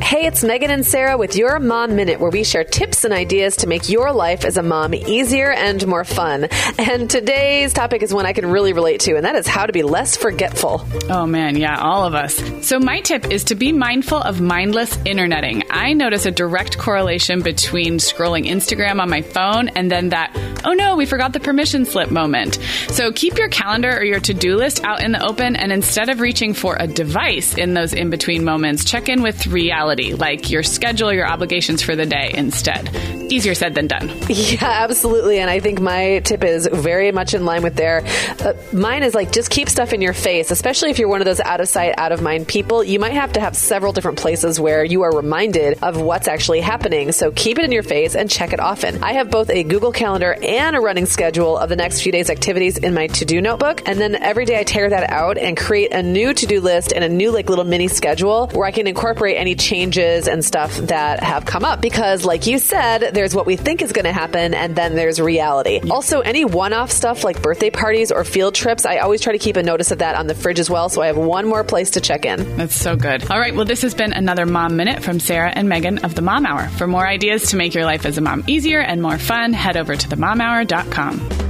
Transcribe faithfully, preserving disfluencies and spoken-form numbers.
Hey, it's Megan and Sarah with your Mom Minute, where we share tips and ideas to make your life as a mom easier and more fun. And today's topic is one I can really relate to, and that is how to be less forgetful. Oh man, yeah, all of us. So my tip is to be mindful of mindless interneting. I notice a direct correlation between scrolling Instagram on my phone and then that, oh no, we forgot the permission slip moment. So keep your calendar or your to-do list out in the open, and instead of reaching for a device in those in-between moments, check in with reality, like your schedule, your obligations for the day instead. Easier said than done. Yeah, absolutely. And I think my tip is very much in line with their. Uh, mine is like, just keep stuff in your face, especially if you're one of those out of sight, out of mind people. You might have to have several different places where you are reminded of what's actually happening. So keep it in your face and check it often. I have both a Google Calendar and a running schedule of the next few days' activities in my to-do notebook. And then every day I tear that out and create a new to-do list and a new like little mini schedule where I can incorporate any changes and stuff that have come up. Because like you said, there's what we think is going to happen, and then there's reality. Yeah. Also, any one-off stuff like birthday parties or field trips, I always try to keep a notice of that on the fridge as well, so I have one more place to check in. That's so good. All right, well, this has been another Mom Minute from Sarah and Megan of The Mom Hour. For more ideas to make your life as a mom easier and more fun, head over to the mom hour dot com.